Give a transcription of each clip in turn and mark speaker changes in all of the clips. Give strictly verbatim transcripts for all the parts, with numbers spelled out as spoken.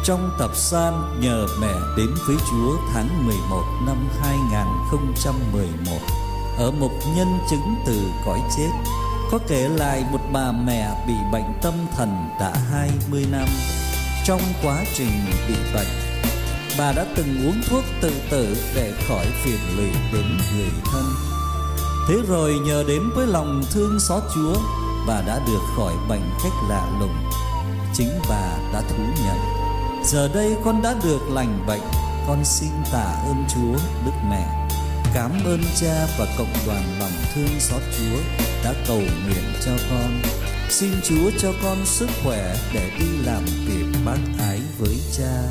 Speaker 1: trong tập san Nhờ Mẹ đến với Chúa tháng mười một năm hai không một một, ở một nhân chứng từ cõi chết, có kể lại một bà mẹ bị bệnh tâm thần đã hai mươi năm. Trong quá trình bị bệnh, bà đã từng uống thuốc tự tử để khỏi phiền lụy đến người thân. Thế rồi nhờ đến với lòng thương xót Chúa, bà đã được khỏi bệnh cách lạ lùng. Chính bà đã thú nhận: giờ đây con đã được lành bệnh, con xin tạ ơn Chúa Đức Mẹ. Cảm ơn Cha và cộng đoàn lòng thương xót Chúa đã cầu nguyện cho con. Xin Chúa cho con sức khỏe để đi làm việc bác ái với Cha.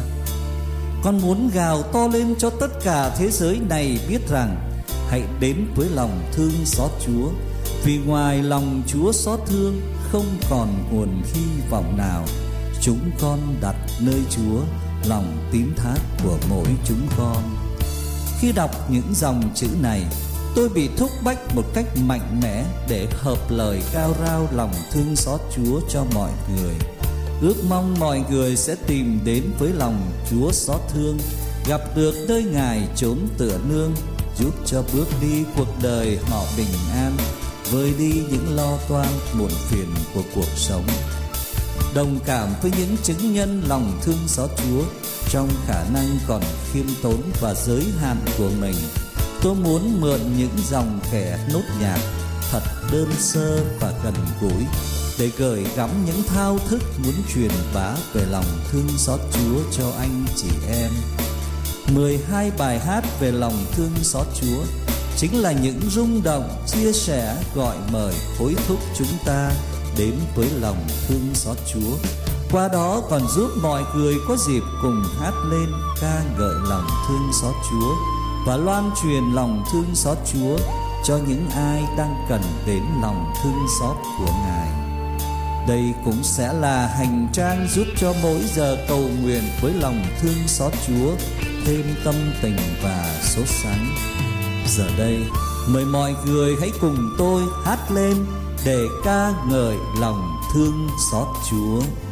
Speaker 1: Con muốn gào to lên cho tất cả thế giới này biết rằng hãy đến với lòng thương xót Chúa, vì ngoài lòng Chúa xót thương không còn nguồn hy vọng nào. Chúng con đặt nơi Chúa lòng tín thác của mỗi chúng con. Khi đọc những dòng chữ này, tôi bị thúc bách một cách mạnh mẽ để hợp lời cao rao lòng thương xót Chúa cho mọi người. Ước mong mọi người sẽ tìm đến với lòng Chúa xót thương, gặp được nơi Ngài chốn tựa nương, giúp cho bước đi cuộc đời họ bình an, vơi đi những lo toan muộn phiền của cuộc sống. Đồng cảm với những chứng nhân lòng thương xót Chúa trong khả năng còn khiêm tốn và giới hạn của mình, tôi muốn mượn những dòng kẻ nốt nhạc thật đơn sơ và gần gũi để gửi gắm những thao thức muốn truyền bá về lòng thương xót Chúa cho anh chị em. mười hai bài hát về lòng thương xót Chúa chính là những rung động, chia sẻ, gọi mời, hối thúc chúng ta đến với lòng thương xót Chúa. Qua đó còn giúp mọi người có dịp cùng hát lên ca ngợi lòng thương xót Chúa và loan truyền lòng thương xót Chúa cho những ai đang cần đến lòng thương xót của Ngài. Đây cũng sẽ là hành trang giúp cho mỗi giờ cầu nguyện với lòng thương xót Chúa thêm tâm tình và sốt sắng. Giờ đây, mời mọi người hãy cùng tôi hát lên để ca ngợi lòng thương xót Chúa.